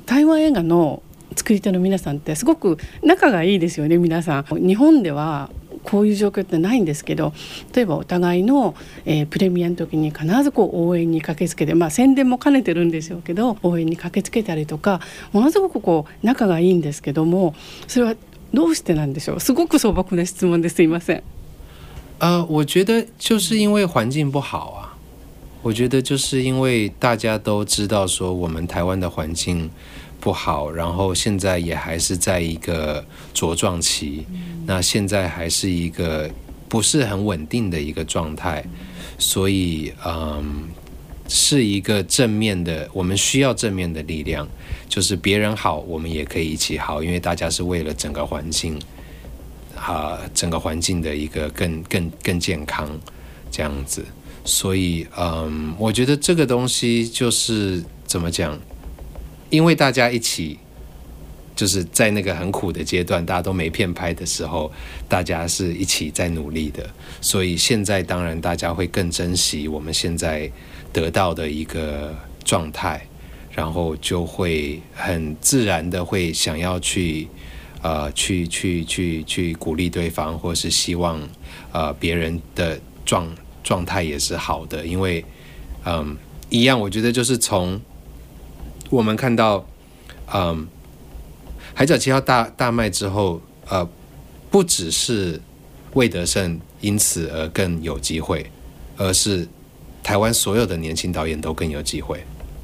台湾映画の作り手の皆さんってすごく仲がいいですよね。皆さん日本ではこういう状況ってないんですけど、例えばお互いの、プレミアの時に必ず応援に駆けつけて、宣伝も兼ねてるんでしょうけど応援に駆けつけたりとか、ものすごく仲がいいんですけども、それはどうしてなんでしょう。すごく素朴な質問ですいません。 我觉得就是因为环境不好啊。我觉得就是因为大家都知道说我们台湾的环境不好，然后现在也还是在一个茁壮期，那现在还是一个不是很稳定的一个状态，所以是一个正面的，我们需要正面的力量，就是别人好我们也可以一起好，因为大家是为了整个环境整个环境的一个更健康这样子。所以我觉得这个东西就是怎么讲，因为大家一起就是在那个很苦的阶段，大家都没片拍的时候，大家是一起在努力的，所以现在当然大家会更珍惜我们现在得到的一个状态，然后就会很自然的会想要去鼓励对方，或是希望别人的状态也是好的。因为一样，我觉得就是从我们看到海角七号大卖之后，不只是魏德圣因此而更有机会，而是台湾所有的年轻导演都更有机会。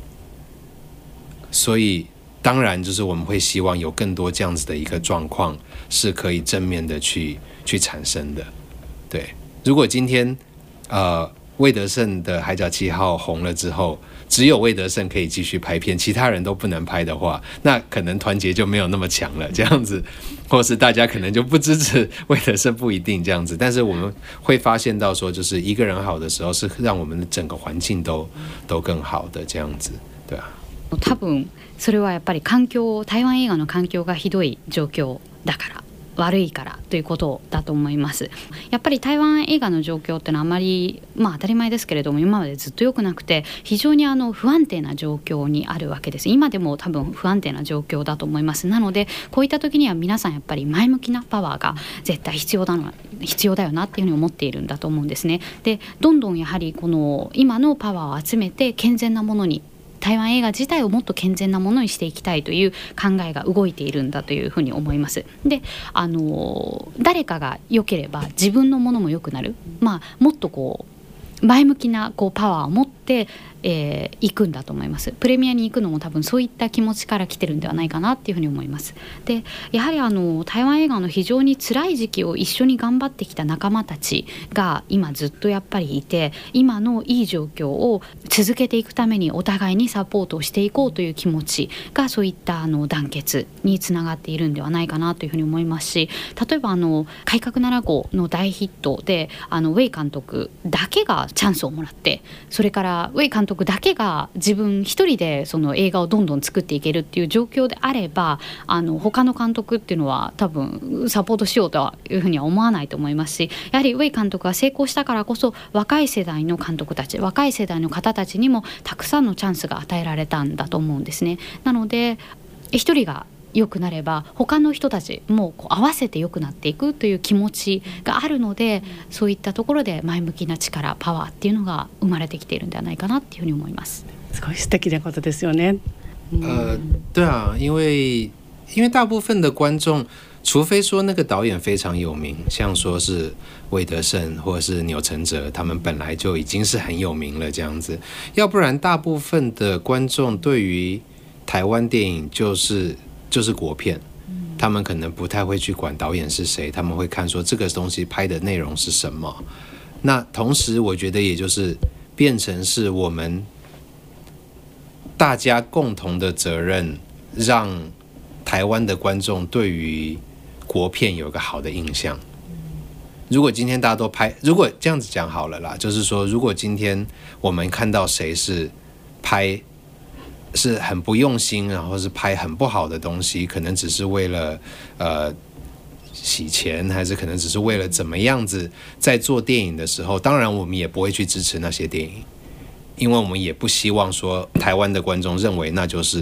所以当然就是我们会希望有更多这样子的一个状况是可以正面的去产生的。对，如果今天魏德圣的海角七号红了之后，只有魏德圣可以继续拍片，其他人都不能拍的话，那可能团结就没有那么强了，这样子，或是大家可能就不支持魏德圣，不一定这样子。但是我们会发现到说，就是一个人好的时候，是让我们的整个环境都更好的这样子，对啊。 多分それはやっぱり台湾映画の環境がひどい状況だから悪いからということだと思います。やっぱり台湾映画の状況ってのはあまり当たり前ですけれども今までずっと良くなくて非常に不安定な状況にあるわけです。今でも多分不安定な状況だと思います。なのでこういった時には皆さんやっぱり前向きなパワーが絶対必要だよなっていうふうに思っているんだと思うんですね。でどんどんやはりこの今のパワーを集めて健全なものに台湾映画自体をもっと健全なものにしていきたいという考えが動いているんだというふうに思います。で、誰かが良ければ自分のものも良くなる、もっと前向きなパワーを持って行くんだと思います。プレミアに行くのも多分そういった気持ちから来てるんではないかなっていうふうに思います。でやはり台湾映画の非常に辛い時期を一緒に頑張ってきた仲間たちが今ずっとやっぱりいて、今のいい状況を続けていくためにお互いにサポートをしていこうという気持ちがそういった団結につながっているんではないかなというふうに思いますし、例えば改革7号の大ヒットでウェイ監督だけがチャンスをもらって、それからウェイ監督だけが自分一人でその映画をどんどん作っていけるっていう状況であれば他の監督っていうのは多分サポートしようというふうには思わないと思いますし、やはりウェイ監督が成功したからこそ若い世代の監督たち、若い世代の方たちにもたくさんのチャンスが与えられたんだと思うんですね。なので一人が良くなれば他の人たちも合わせて良くなっていくという気持ちがあるので、そういったところで前向きな力、パワーっていうのが生まれてきているんではないかなっていうふうに思います。 すごい素敵なことですよね。 对啊，因为大部分的观众，除非说那个导演非常有名，像说是魏德圣或者是钮承泽，他们本来就已经是很有名了这样子，要不然大部分的观众对于台湾电影就是国片，他们可能不太会去管导演是谁，他们会看说这个东西拍的内容是什么。那同时我觉得也就是变成是我们大家共同的责任，让台湾的观众对于国片有一个好的印象。如果今天大家都拍，如果这样子讲好了啦，就是说如果今天我们看到谁是拍是很不用心，然后是拍很不好的东西，可能只是为了洗钱，还是可能只是为了怎么样子在做电影的时候，当然我们也不会去支持那些电影，因为我们也不希望说台湾的观众认为那就是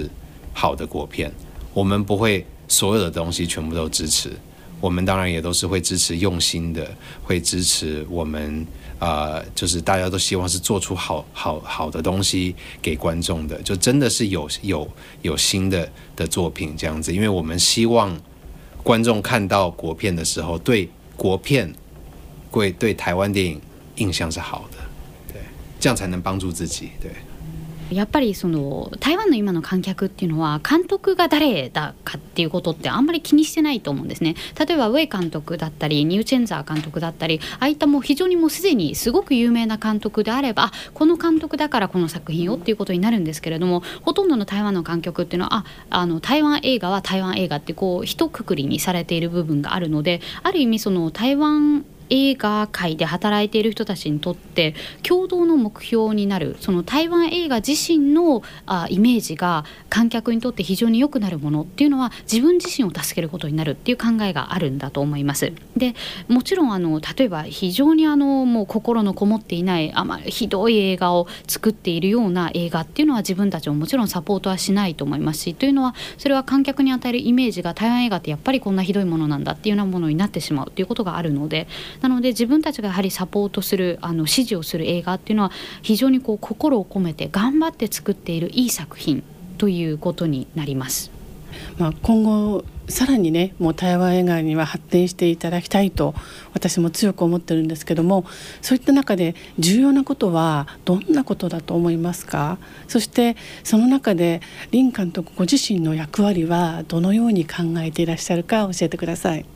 好的国片，我们不会所有的东西全部都支持，我们当然也都是会支持用心的，会支持我们就是大家都希望是做出好的东西给观众的，就真的是有新的作品这样子，因为我们希望观众看到国片的时候，对国片对台湾电影印象是好的，对，这样才能帮助自己，对。 やっぱりその台湾の今の観客っていうのは監督が誰だかっていうことってあんまり気にしてないと思うんですね。例えばウェイ監督だったりニューチェンザー監督だったり、ああいったもう非常にもうすでにすごく有名な監督であれば、この監督だからこの作品をっていうことになるんですけれども、ほとんどの台湾の観客っていうのは台湾映画は台湾映画ってこう一括りにされている部分があるので、ある意味その台湾映画界で働いている人たちにとって共同の目標になる、その台湾映画自身のイメージが観客にとって非常に良くなるものっていうのは自分自身を助けることになるっていう考えがあるんだと思います。でもちろん例えば非常にもう心のこもっていないひどい映画を作っているような映画っていうのは自分たちももちろんサポートはしないと思いますし、というのはそれは観客に与えるイメージが台湾映画ってやっぱりこんなひどいものなんだっていうようなものになってしまうということがあるので、なので自分たちがやはりサポートする支持をする映画っていうのは非常にこう心を込めて頑張って作っているいい作品ということになります。 今後さらにね、もう台湾映画には発展していただきたいと私も強く思ってるんですけども、そういった中で重要なことはどんなことだと思いますか？そしてその中で林監督ご自身の役割はどのように考えていらっしゃるか教えてください。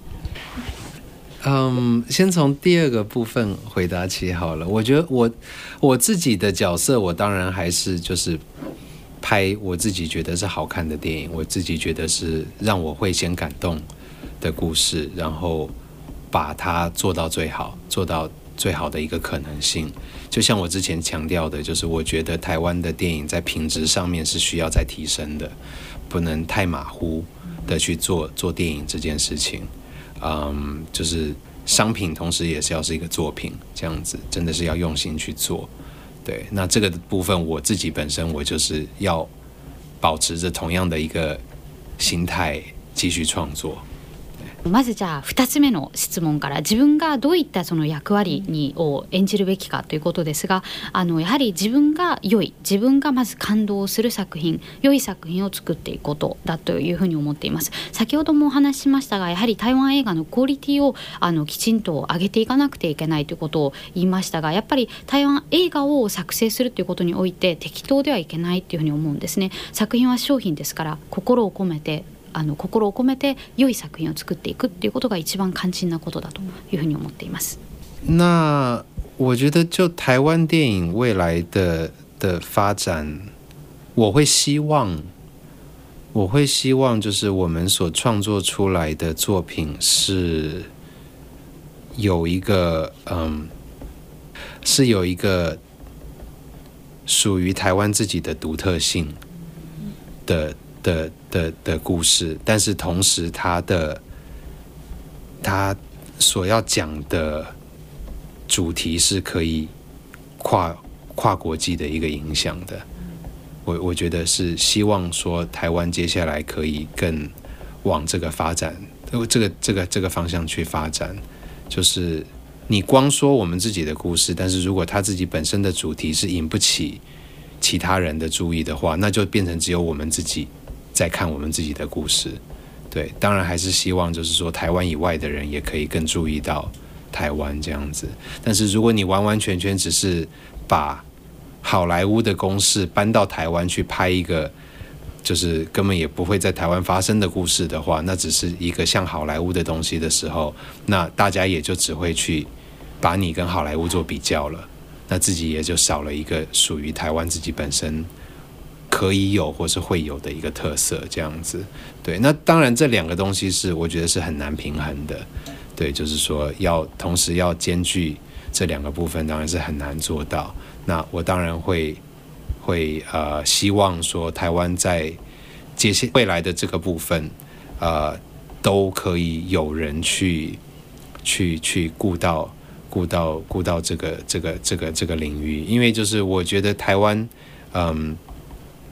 先从第二个部分回答起好了。我觉得我自己的角色，我当然还是就是拍我自己觉得是好看的电影，我自己觉得是让我会先感动的故事，然后把它做到最好，做到最好的一个可能性。就像我之前强调的，就是我觉得台湾的电影在品质上面是需要再提升的，不能太马虎的去做电影这件事情。就是商品同时也是要是一个作品，这样子真的是要用心去做。对，那这个部分我自己本身我就是要保持着同样的一个心态继续创作。 まずじゃあ2つ目の質問から、自分がどういったその役割を演じるべきかということですが、やはり自分が自分がまず感動する作品、良い作品を作っていくことだというふうに思っています。先ほどもお話ししましたが、やはり台湾映画のクオリティをきちんと上げていかなくてはいけないということを言いましたが、やっぱり台湾映画を作成するということにおいて適当ではいけないというふうに思うんですね。作品は商品ですから、心を込めて良い作品を作っていくっていうことが一番肝心なことだというふうに思っています。 那我觉得就台湾电影未来的发展，我会希望就是我们所创作出来的作品是有一个属于台湾自己的独特性的故事，但是同时他所要讲的主题是可以跨国际的一个影响的。我觉得是希望说台湾接下来可以更往这个发展，这个方向去发展。就是你光说我们自己的故事，但是如果他自己本身的主题是引不起其他人的注意的话，那就变成只有我们自己在看我们自己的故事。对，当然还是希望就是说台湾以外的人也可以更注意到台湾这样子。但是如果你完完全全只是把好莱坞的公式搬到台湾去拍一个就是根本也不会在台湾发生的故事的话，那只是一个像好莱坞的东西的时候，那大家也就只会去把你跟好莱坞做比较了，那自己也就少了一个属于台湾自己本身可以有或是会有的一个特色这样子。对，那当然这两个东西是我觉得是很难平衡的。对，就是说同时要兼具这两个部分，当然是很难做到。那我当然会希望说台湾在未来的这个部分都可以有人去顾到这个领域。因为就是我觉得台湾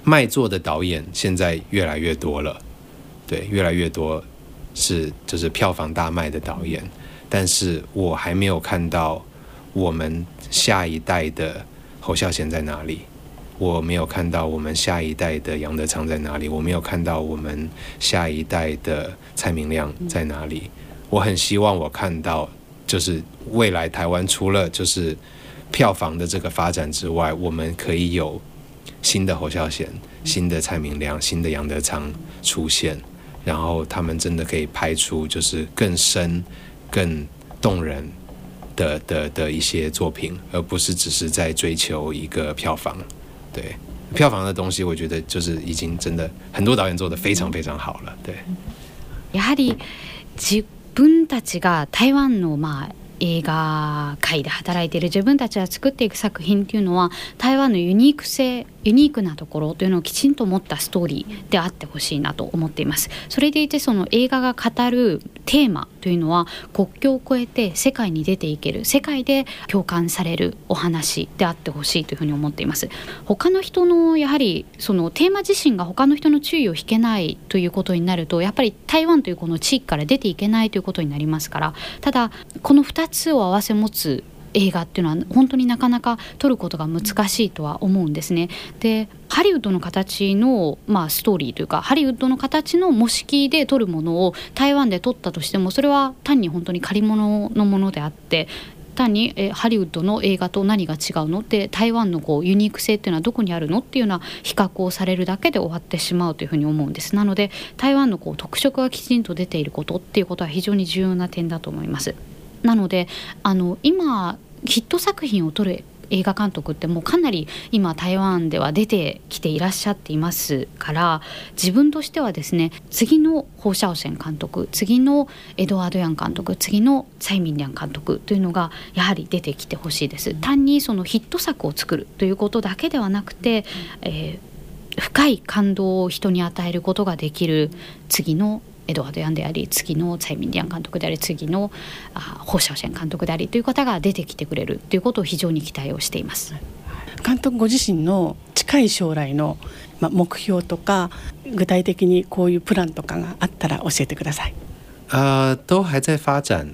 卖座的导演现在越来越多了，对，越来越多就是票房大卖的导演，但是我还没有看到我们下一代的侯孝贤在哪里，我没有看到我们下一代的杨德昌在哪里，我没有看到我们下一代的蔡明亮在哪里。我很希望我看到，就是未来台湾除了就是票房的这个发展之外，我们可以有新的侯孝贤、新的蔡明亮、新的杨德昌出现，然后他们真的可以拍出就是更深、更动人的一些作品，而不是只是在追求一个票房。对，票房的东西，我觉得就是已经真的很多导演做得非常非常好了。对， やはり自分たちが台湾の映画界で働いている自分たちが作っていく作品っていうのは台湾のユニークなところというのをきちんと持ったストーリーであってほしいなと思っています。それでいてその映画が語るテーマというのは国境を越えて世界に出ていける、世界で共感されるお話であってほしいというふうに思っています。他の人のやはりそのテーマ自身が他の人の注意を引けないということになると、やっぱり台湾というこの地域から出ていけないということになりますから、ただこの2つを併せ持つ映画っていうのは本当になかなか撮ることが難しいとは思うんですね。でハリウッドの形の、ストーリーというかハリウッドの形の模式で撮るものを台湾で撮ったとしても、それは単に本当に借り物のものであって、単にハリウッドの映画と何が違うのって台湾のユニーク性っていうのはどこにあるのっていうような比較をされるだけで終わってしまうというふうに思うんです。なので台湾の特色がきちんと出ていることっていうことは非常に重要な点だと思います。なので今ヒット作品を撮る映画監督ってもうかなり今台湾では出てきていらっしゃっていますから、自分としてはですね、次のホウ・シャオシェン監督、次のエドワード・ヤン監督、次のツァイ・ミンリャン監督というのがやはり出てきてほしいです。単にそのヒット作を作るということだけではなくて、深い感動を人に与えることができる次のエドワード・ヤンであり、次のツァイ・ミンリャン監督であり、次のホウ・シャオシェン監督でありという方が出てきてくれるということを非常に期待をしています。 監督ご自身の近い将来の目標とか、具体的にこういうプランとかがあったら教えてください。 都还在发展，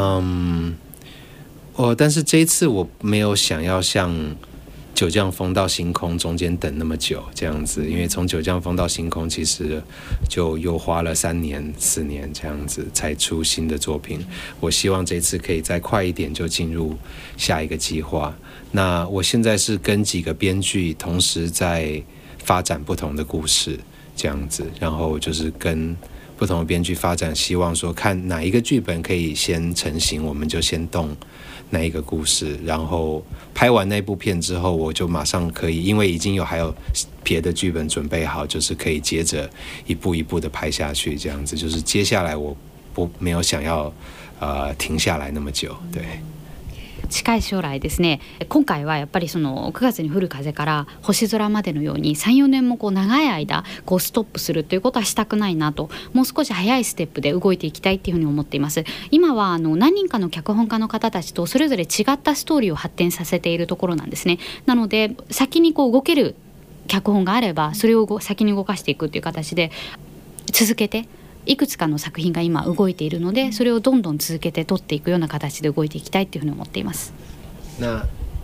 但是这一次我没有想要像九降风到星空中间等那么久这样子，因为从九降风到星空其实就又花了3年4年这样子才出新的作品。我希望这次可以再快一点就进入下一个计划。那我现在是跟几个编剧同时在发展不同的故事这样子，然后就是跟不同的编剧发展，希望说看哪一个剧本可以先成型，我们就先动那一个故事，然后拍完那部片之后，我就马上可以，因为已经还有别的剧本准备好，就是可以接着一步一步的拍下去，这样子就是接下来我没有想要停下来那么久，对。 近い将来ですね、今回はやっぱりその9月に降る風から星空までのように 3,4 年も長い間ストップするということはしたくないなと、もう少し早いステップで動いていきたいっていうふうに思っています。今は何人かの脚本家の方たちとそれぞれ違ったストーリーを発展させているところなんですね。なので先に動ける脚本があればそれを先に動かしていくっていう形で続けて、いくつかの作品が今動いているので、それをどんどん続けて撮っていくような形で動いていきたいというふうに思っています。 那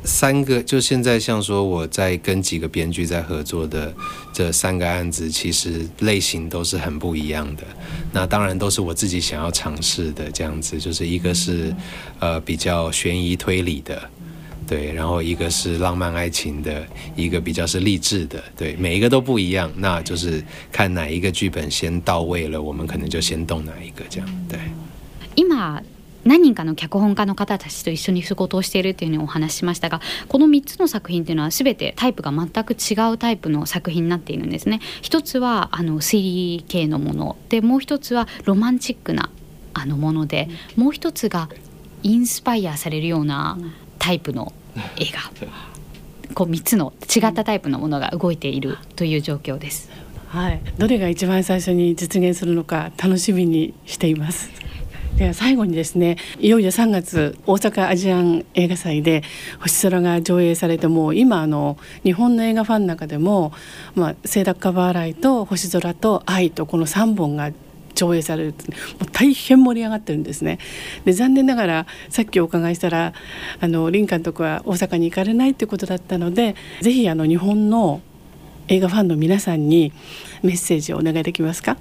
3个就现在像说我在跟几个编剧在合作的这3个案子，其实类型都是很不一样的。那当然都是我自己想要尝试的这样子，就是一个是比较悬疑推理的。对，然后一个是浪漫爱情的，一个比较是励志的，对，每一个都不一样，那就是看哪一个剧本先到位了，我们可能就先动哪一个这样。对。 今何人かの脚本家の方たちと一緒に仕事をしているというふうにお話ししましたが、この3つの作品というのは全てタイプが全く違うタイプの作品になっているんですね。一つは推理系のもので、もう一つはロマンチックなもので、もう一つがインスパイアされるようなタイプの映画、3つの違ったタイプのものが動いているという状況です。 はい、どれが一番最初に実現するのか楽しみにしています。 では最後にですね、いよいよ3月大阪アジアン映画祭で星空が上映されて、もう今日本の映画ファンの中でも、清濁カバーライと星空と愛とこの3本が上映される、もう大変盛り上がってるんですね。で残念ながらさっきお伺いしたら林監督は大阪に行かれないということだったので、ぜひ日本の映画ファンの皆さんにメッセージをお願いできますか？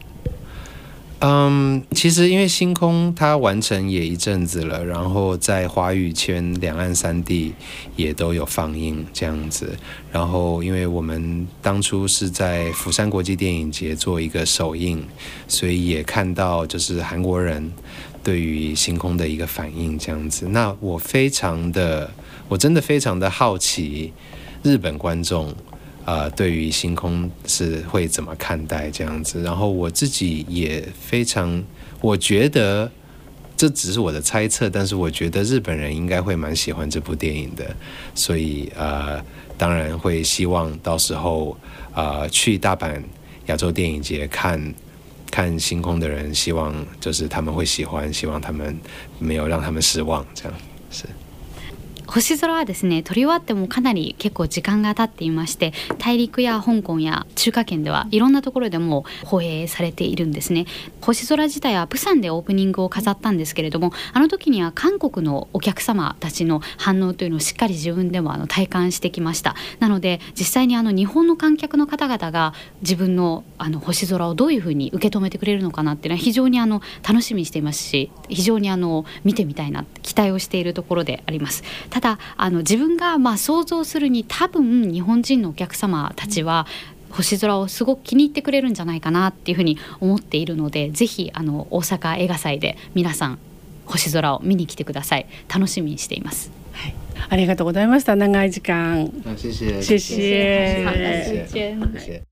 其实因为星空它完成也一阵子了，然后在华语圈两岸三地也都有放映这样子。然后因为我们当初是在釜山国际电影节做一个首映，所以也看到就是韩国人对于星空的一个反应这样子。那我真的非常的好奇日本观众对于星空是会怎么看待这样子，然后我自己也非常，我觉得这只是我的猜测，但是我觉得日本人应该会蛮喜欢这部电影的，所以当然会希望到时候去大阪亚洲电影节看星空的人，希望就是他们会喜欢，希望他们没有让他们失望，这样是。 星空はですね、撮り終わってもかなり結構時間が経っていまして、大陸や香港や中華圏ではいろんなところでも放映されているんですね。星空自体はプサンでオープニングを飾ったんですけれども、あの時には韓国のお客様たちの反応というのをしっかり自分でも体感してきました。なので実際に日本の観客の方々が自分の星空をどういうふうに受け止めてくれるのかなっていうのは非常に楽しみにしていますし、非常に見てみたいな期待をしているところであります。ただ自分が想像するに多分日本人のお客様たちは星空をすごく気に入ってくれるんじゃないかなっていうふうに思っているので、ぜひ大阪映画祭で皆さん星空を見に来てください。楽しみにしています。 はい、ありがとうございました。長い時間。 谢谢。 谢谢。 谢谢。